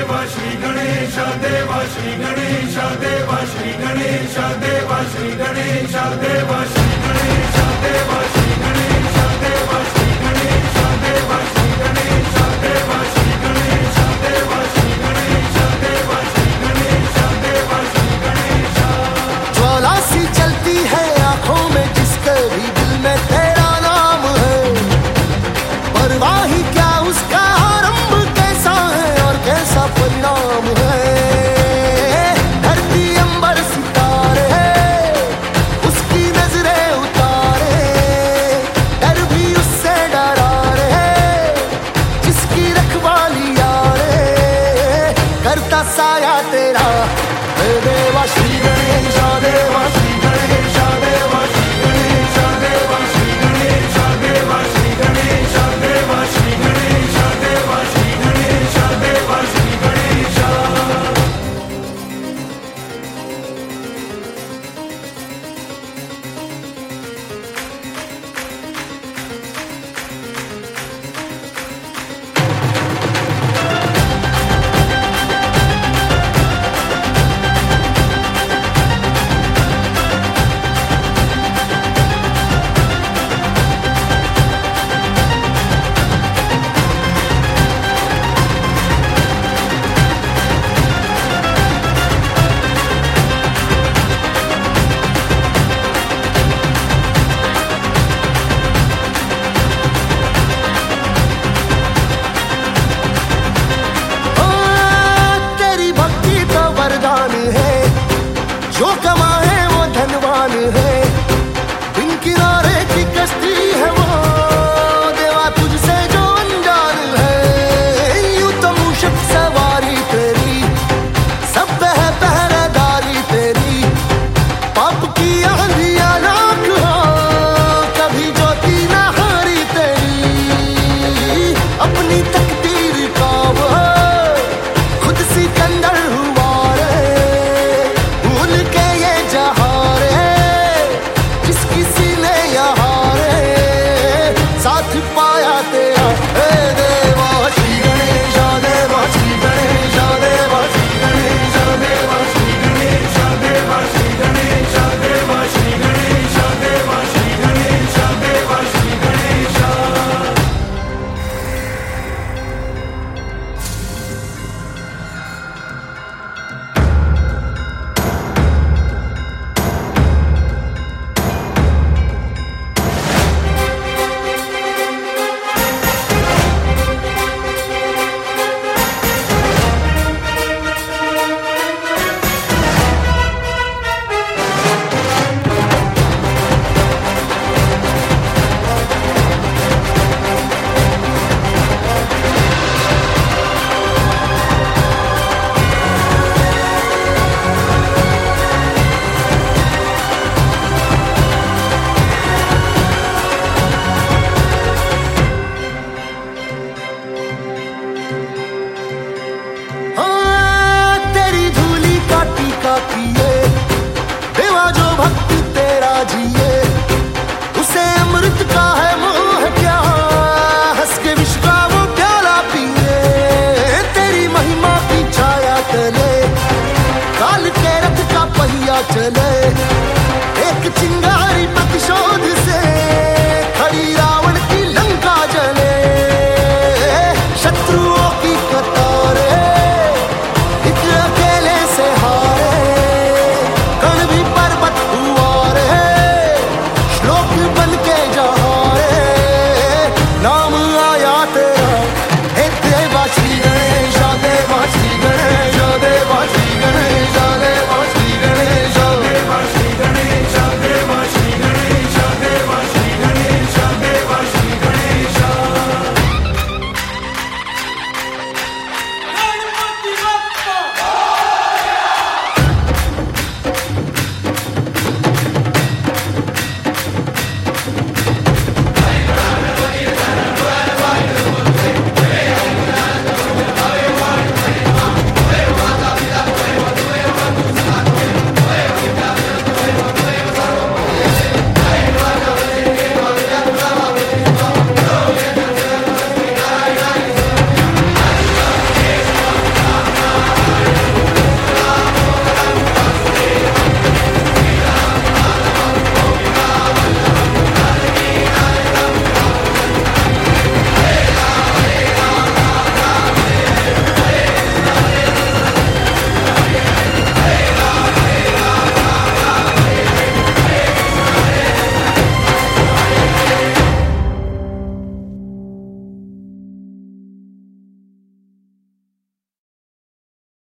देवा श्री गणेश देवा श्री गणेश देवा श्री गणेश देवा श्री गणेश देवा श्री गणेश देवा श्री गणेश देवा श्री गणेश देवा श्री गणेश देवा श्री गणेश देवा श्री गणेश देवा श्री गणेश देवा श्री गणेश। ज्वाला सी चलती है आंखों में जिसके भी दिल में तेरा नाम है, परवाही क्या उसका आरंभ कैसा है और कैसा परिणाम है। धरती अंबर सितारे उसकी नजरें उतारे, डर भी उससे डरा रे जिसकी रखवाली यारे करता साया तेरा। देवा श्री गणेश देवा श्री गणेश देवा श्री गणेश देवा श्री गणेश देवा श्री गणेश देवा श्री गणेश देवा श्री गणेश देवा श्री गणेश। जो कमाए वो धनवान है, बिन किनारे की कश्ती है वो देवा तुझसे जो अनजान है। यूं तो मूषक सवारी तेरी सब है पहरेदारी तेरी, पाप की आंधियां राख हो कभी ज्योति न हारी तेरी। अपनी तकदीर का वो खुद सिकंदर हुआ पाया तेरा। देवा श्री गणेश देवा श्री गणेश देवा श्री गणेश देवा श्री गणेश देवा श्री गणेश देवा श्री गणेश देवा श्री गणेश देवा श्री गणेश। किए देवा जो भक्त तेरा जिए, उसे अमृत का है मोह क्या, हंस के विष का वो प्याला पिए। तेरी महिमा की छाया तले काल के रथ का पहिया चले, एक चिंगारी